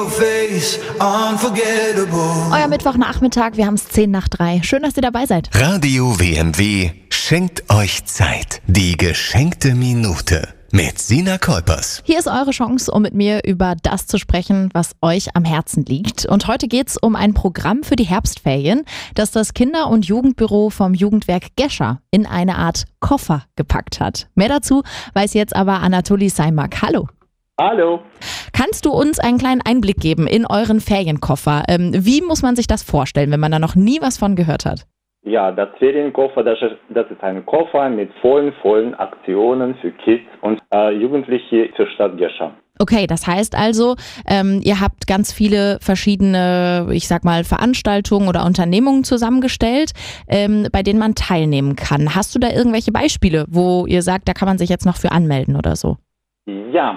your face, unforgettable. Euer Mittwochnachmittag, wir haben es 2:10. Schön, dass ihr dabei seid. Radio WMW schenkt euch Zeit. Die geschenkte Minute mit Sina Kolpers. Hier ist eure Chance, um mit mir über das zu sprechen, was euch am Herzen liegt. Und heute geht es um ein Programm für die Herbstferien, das das Kinder- und Jugendbüro vom Jugendwerk Gescher in eine Art Koffer gepackt hat. Mehr dazu weiß jetzt aber Anatoli Saimak. Hallo. Hallo. Kannst du uns einen kleinen Einblick geben in euren Ferienkoffer? Wie muss man sich das vorstellen, wenn man da noch nie was von gehört hat? Ja, das Ferienkoffer, das ist ein Koffer mit vollen Aktionen für Kids und Jugendliche für Stadt Gescher. Okay, das heißt also, ihr habt ganz viele verschiedene, ich sag mal, Veranstaltungen oder Unternehmungen zusammengestellt, bei denen man teilnehmen kann. Hast du da irgendwelche Beispiele, wo ihr sagt, da kann man sich jetzt noch für anmelden oder so? Ja,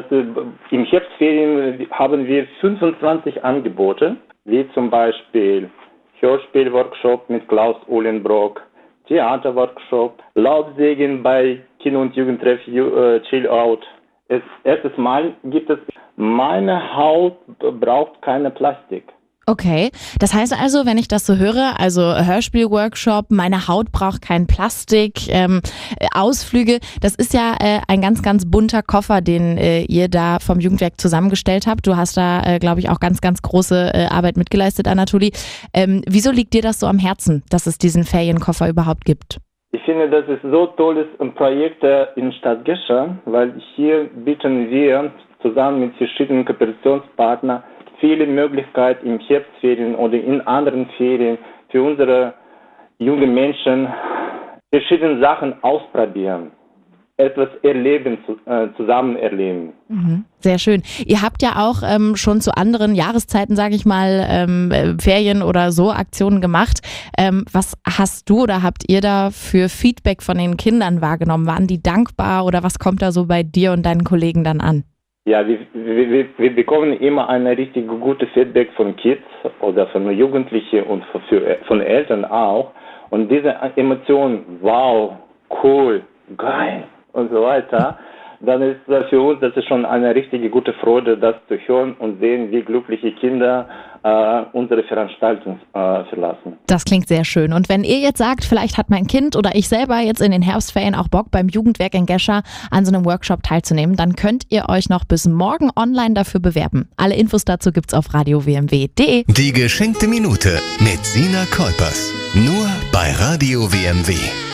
im Herbstferien haben wir 25 Angebote, wie zum Beispiel Hörspielworkshop mit Klaus Uhlenbrock, Theaterworkshop, Laubsägen bei Kinder- und Jugendtreff Chill Out. Erstes Mal gibt es "Meine Haut braucht keine Plastik". Okay, das heißt also, wenn ich das so höre, also Hörspielworkshop, meine Haut braucht kein Plastik, Ausflüge, das ist ja ein ganz, ganz bunter Koffer, den ihr da vom Jugendwerk zusammengestellt habt. Du hast da, glaube ich, auch ganz, ganz große Arbeit mitgeleistet, Anatoli. Wieso liegt dir das so am Herzen, dass es diesen Ferienkoffer überhaupt gibt? Ich finde, das ist so tolles Projekt in Stadt Gescher, weil hier bieten wir zusammen mit verschiedenen Kooperationspartnern viele Möglichkeiten im Herbstferien oder in anderen Ferien für unsere jungen Menschen verschiedene Sachen ausprobieren, etwas erleben, zusammen erleben. Sehr schön. Ihr habt ja auch schon zu anderen Jahreszeiten, sage ich mal, Ferien oder so Aktionen gemacht. Was hast du oder habt ihr da für Feedback von den Kindern wahrgenommen? Waren die dankbar oder was kommt da so bei dir und deinen Kollegen dann an? Ja, wir bekommen immer ein richtig gutes Feedback von Kids oder von Jugendlichen und von Eltern auch. Und diese Emotionen, wow, cool, geil und so weiter, dann ist das für uns, das ist schon eine richtig gute Freude, das zu hören und sehen, wie glückliche Kinder unsere Veranstaltung verlassen. Das klingt sehr schön. Und wenn ihr jetzt sagt, vielleicht hat mein Kind oder ich selber jetzt in den Herbstferien auch Bock, beim Jugendwerk in Gescher an so einem Workshop teilzunehmen, dann könnt ihr euch noch bis morgen online dafür bewerben. Alle Infos dazu gibt's auf radiowmw.de. Die geschenkte Minute mit Sina Kolpers. Nur bei Radio WMW.